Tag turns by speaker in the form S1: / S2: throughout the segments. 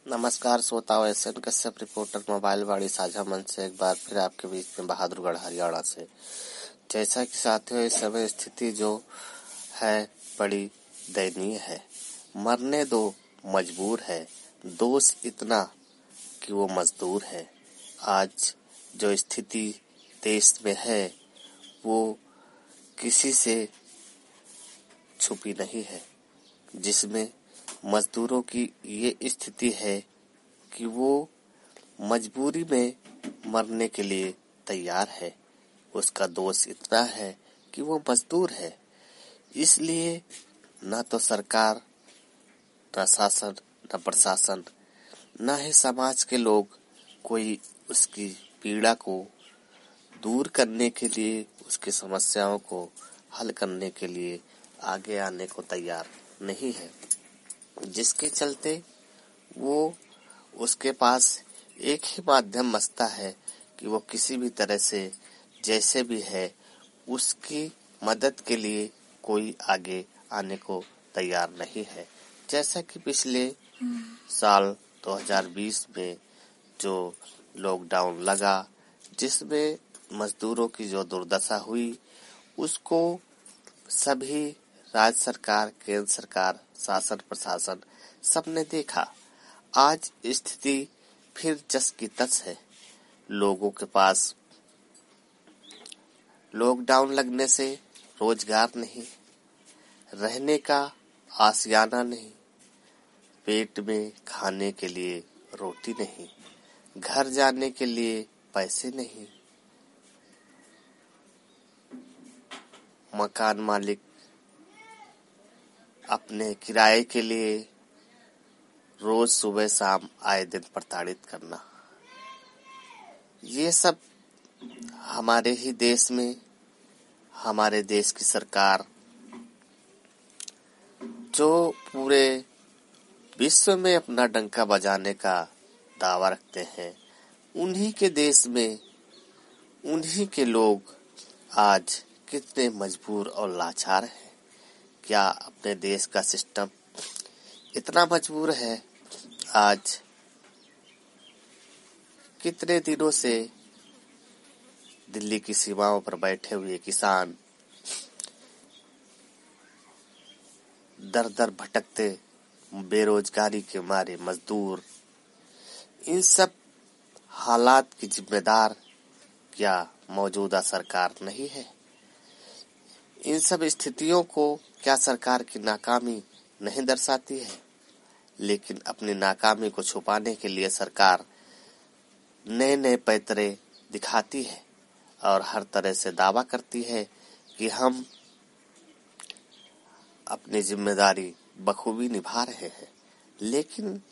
S1: नमस्कार श्रोताओं, S N Kashyap reporter mobile Vani साझा मंच से एक बार फिर आपके बीच में बहादुरगढ़ हरियाणा से। जैसा कि साथियों, इस समय स्थिति जो है बड़ी दयनीय है। मरने दो मजबूर है, दोष इतना कि वो मजदूर है। आज जो स्थिति देश में है वो किसी से छुपी नहीं है, जिसमें मजदूरों की ये स्थिति है कि वो मजबूरी में मरने के लिए तैयार है। उसका दोष इतना है कि वो मजदूर है। इसलिए न तो सरकार, न शासन, न प्रशासन, न ही समाज के लोग कोई उसकी पीड़ा को दूर करने के लिए, उसकी समस्याओं को हल करने के लिए आगे आने को तैयार नहीं है, जिसके चलते वो उसके पास एक ही माध्यम बचता है कि वो किसी भी तरह से जैसे भी है उसकी मदद के लिए कोई आगे आने को तैयार नहीं है। जैसा कि पिछले साल 2020 में जो लॉकडाउन लगा, जिसमें मजदूरों की जो दुर्दशा हुई, उसको सभी राज्य सरकार, केंद्र सरकार, शासन प्रशासन सबने देखा। आज स्थिति फिर जस की तस है। लोगों के पास लॉकडाउन लगने से रोजगार नहीं, रहने का आशियाना नहीं, पेट में खाने के लिए रोटी नहीं, घर जाने के लिए पैसे नहीं। मकान मालिक अपने किराए के लिए रोज सुबह शाम आए दिन प्रताड़ित करना। ये सब हमारे ही देश में, हमारे देश की सरकार जो पूरे विश्व में अपना डंका बजाने का दावा रखते हैं, उन्हीं के देश में उन्हीं के लोग आज कितने मजबूर और लाचार हैं। क्या अपने देश का सिस्टम इतना मजबूर है? आज कितने दिनों से दिल्ली की सीमाओं पर बैठे हुए किसान, दर दर भटकते बेरोजगारी के मारे मजदूर, इन सब हालात की जिम्मेदार क्या मौजूदा सरकार नहीं है? इन सब स्थितियों को क्या सरकार की नाकामी नहीं दर्शाती है? लेकिन अपनी नाकामी को छुपाने के लिए सरकार नए नए पैतरे दिखाती है और हर तरह से दावा करती है कि हम अपनी जिम्मेदारी बखूबी निभा रहे हैं। लेकिन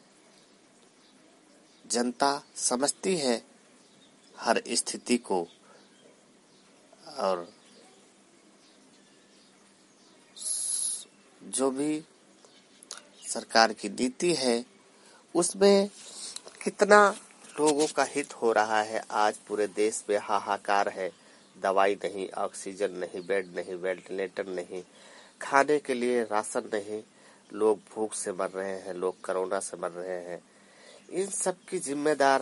S1: जनता समझती है हर स्थिति को, और जो भी सरकार की नीति है उसमें कितना लोगों का हित हो रहा है। आज पूरे देश में हाहाकार है। दवाई नहीं, ऑक्सीजन नहीं, बेड नहीं, वेंटिलेटर नहीं, खाने के लिए राशन नहीं, लोग भूख से मर रहे हैं, लोग कोरोना से मर रहे हैं। इन सब की जिम्मेदार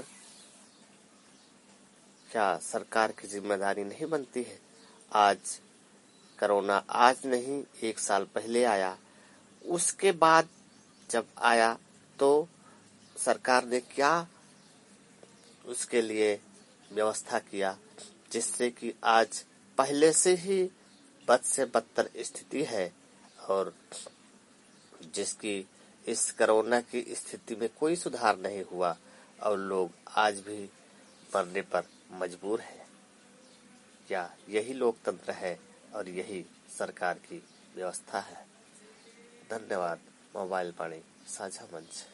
S1: क्या सरकार की जिम्मेदारी नहीं बनती है? आज कोरोना आज नहीं, 1 साल पहले आया। उसके बाद जब आया तो सरकार ने क्या उसके लिए व्यवस्था किया, जिससे कि आज पहले से ही बद से बदतर स्थिति है, और जिसकी इस कोरोना की स्थिति में कोई सुधार नहीं हुआ और लोग आज भी मरने पर मजबूर हैं। क्या यही लोकतंत्र है और यही सरकार की व्यवस्था है? धन्यवाद। मोबाइल वाणी साझा मंच।